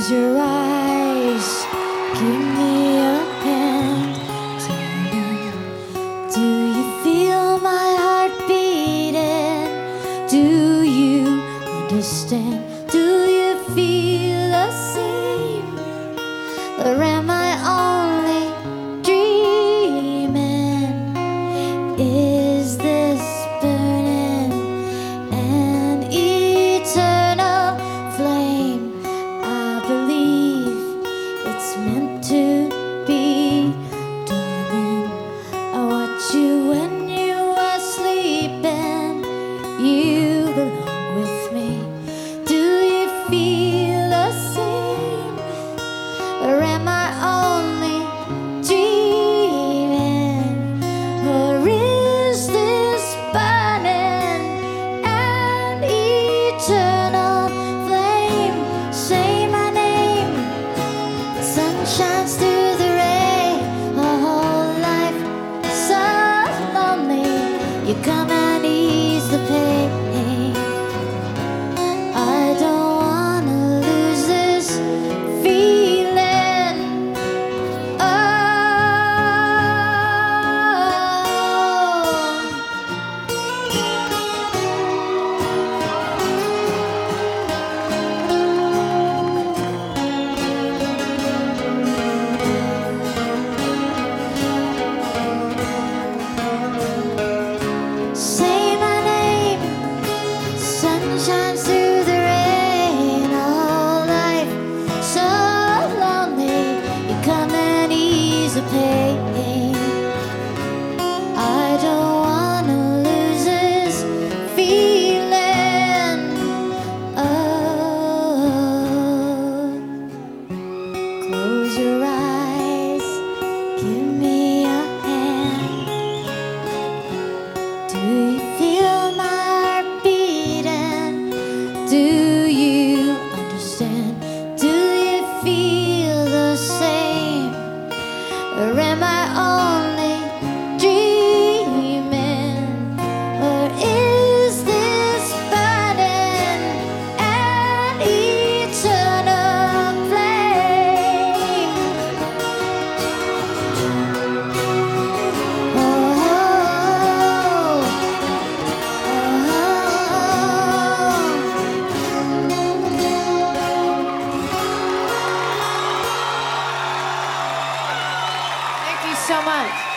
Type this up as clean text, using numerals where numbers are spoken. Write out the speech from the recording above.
Close your eyes, give me your hand. Do you feel my heart beating? Do you understand? Do you feel the same? Or am I only dreaming? Is this burning an eternal flame? I believe it's meant to be. Darling, I watch you when you are sleeping. You belong with me. Do you feel the same? Or am I only dreaming? Or is this burning an eternal flame? Say my name. Sun shines through the rain. A whole life so lonely. You come and ease the pain. I don't wanna lose this feeling. Oh, say my name. Sun shines through the rain. All life so lonely. You come and ease the pain. I don't wanna lose this feeling. Oh, close your eyes, give me your hand. Do you feel my heart beating? Do you understand? Do you feel the same? Or am I only dreaming? Or is this burning an eternal flame? Oh, Thank you so much.